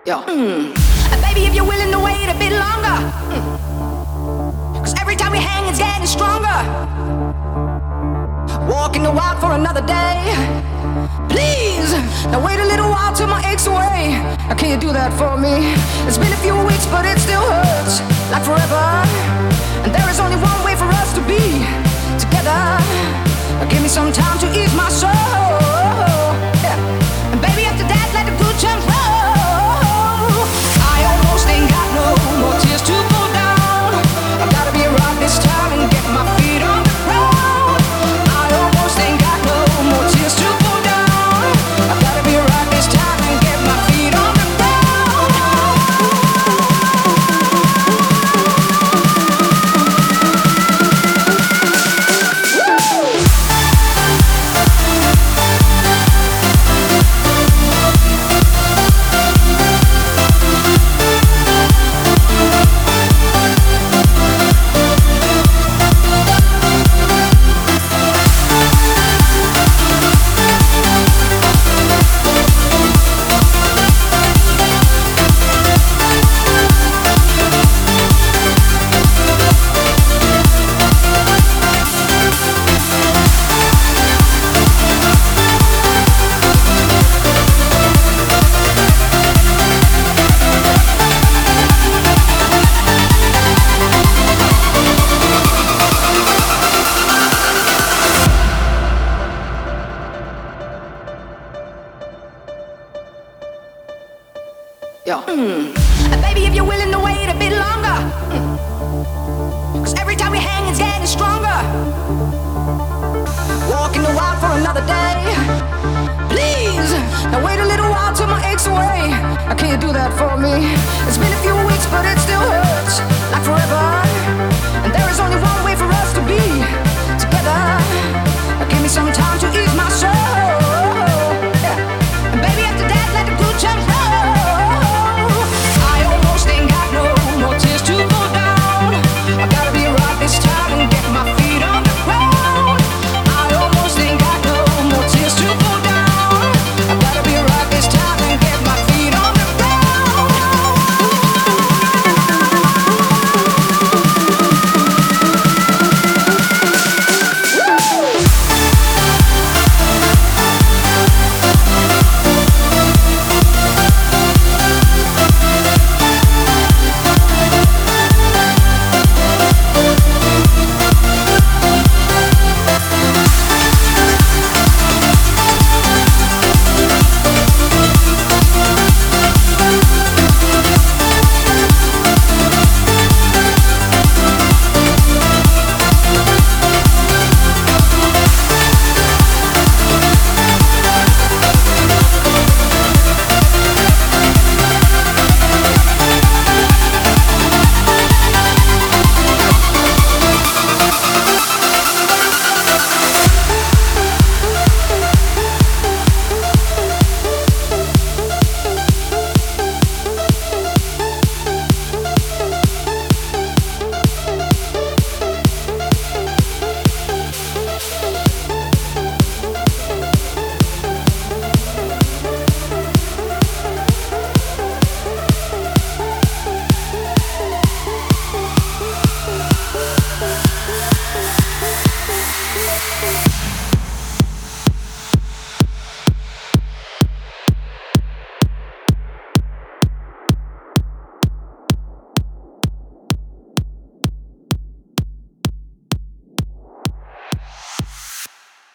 Yo. Baby, if you're willing to wait a bit longer, 'cause every time we hang, it's getting stronger. Walking the wild for another day. Please, now wait a little while till my aches away. Now can you do that for me? It's been a few weeks, but it still hurts like forever. And there is only one way for us to be together. Now give me some time to ease my soul. Yeah. And baby, after that, let the good times roll. I almost ain't got no more tears to fall down. I gotta be right this time and get my feet on the ground. I almost ain't got no more tears to fall down. I gotta be right this time and get my feet on the ground. Yo. Baby, if you're willing to wait a bit longer, 'cause every time we hang, it's getting stronger. Walking the wild for another day. Please, now wait a little while till my aches away. Now can you do that for me? It's been a few weeks, but it still hurts